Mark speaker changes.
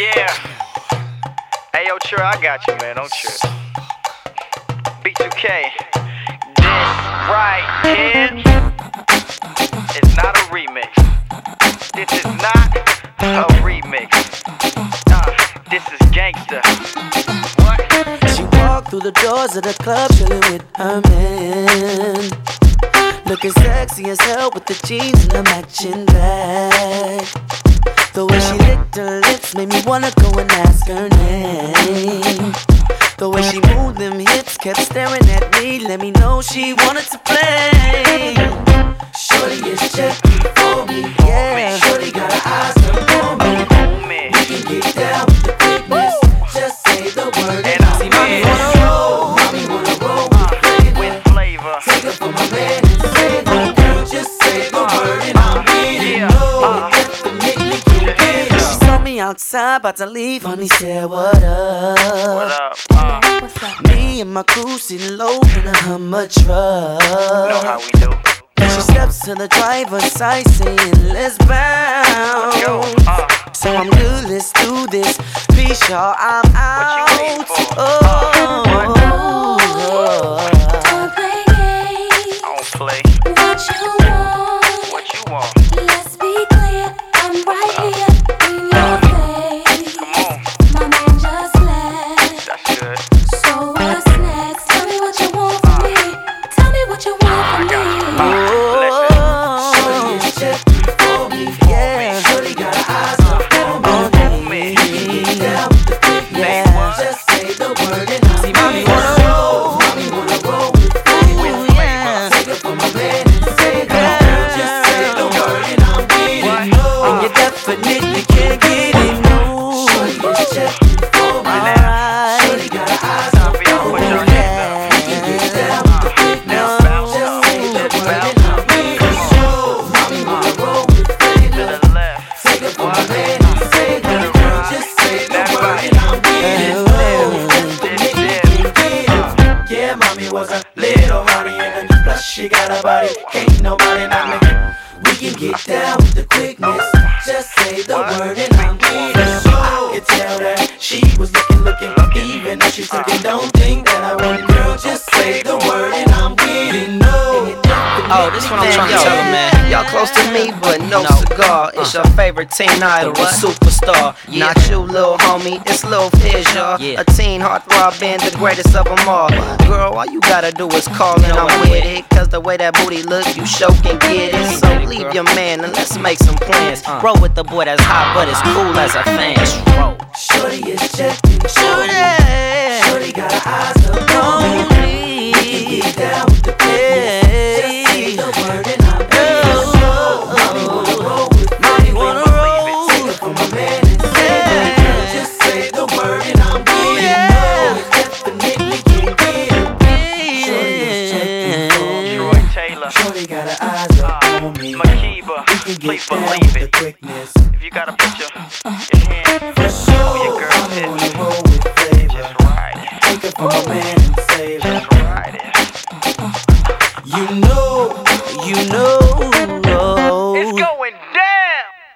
Speaker 1: Yeah. Hey, yo, Trey, I got you, man. Don't trip. B2K. This right here is not a remix. This is not a remix. This is gangsta. What?
Speaker 2: She walked through the doors of the club, chilling with her man. Looking sexy as hell with the jeans and the matching bag. The way she licked her lips made me wanna go and ask her name. The way she moved them hips kept staring at me, let me know she wanted to play. Shorty is checking for me, yeah. Shorty got her eyes on me. We can get down with the quickness. Just say the word and I'll see mommy wanna roll. Mommy wanna roll with flavor. Take it from my man and say the girl. Just say the word and I'm getting low. She saw me outside, about to leave, honey said, what up?
Speaker 1: What up?
Speaker 2: Me and my crew sitting low in a Hummer truck.
Speaker 1: You know how we do.
Speaker 2: She steps to the driver's side saying, let's bounce.
Speaker 1: Let's go.
Speaker 2: So I'm good, let's do this. Peace, y'all, I'm out.
Speaker 1: What you waiting for?
Speaker 3: Don't play games.
Speaker 1: I don't play.
Speaker 3: What you want?
Speaker 1: What you want?
Speaker 3: Let's be clear. I'm right here in your face.
Speaker 1: Come on.
Speaker 3: My man just left.
Speaker 1: That's good.
Speaker 3: So what's next? Tell me what you want from me. Tell me what you want from me.
Speaker 2: Shorty is checking for me, yeah. Shorty got her eyes on me. Down with the quickness. Just say the word and I'll see mommy wanna roll. Mommy wanna roll with flavor. Take it from my man and say that. Just say the word and I'm getting low. And you definitely can't get it, no. Shorty is checking for me. Shorty got her eyes on me. We can get down with the quickness. Just say the word and I'm getting low. Mommy wanna roll with flavor. Take it from my man and say that. Just say the word and I'm getting low. Yeah, mommy was a little mommy and plus she got a body. Ain't nobody not me. We can get down with the quickness. Just say the word and I'm getting low. I could tell that she was looking, even though she's looking. Don't think that I want it, girl. Just say the word and I'm getting low.
Speaker 4: Oh, this one I'm trying to tell her, man. Y'all close to me, but no cigar. It's your favorite teen idol, a superstar. Not you, little homie, it's Lil Fizz, y'all. A teen heartthrob band, the greatest of them all. Girl, all you gotta do is call and I'm with it. Cause the way that booty look, you sure can get it. So leave your man and let's make some plans. Roll with the boy that's hot, but it's cool as a fan.
Speaker 2: Shorty is checking, Shorty got her eyes up on me. We can get down with the quickness.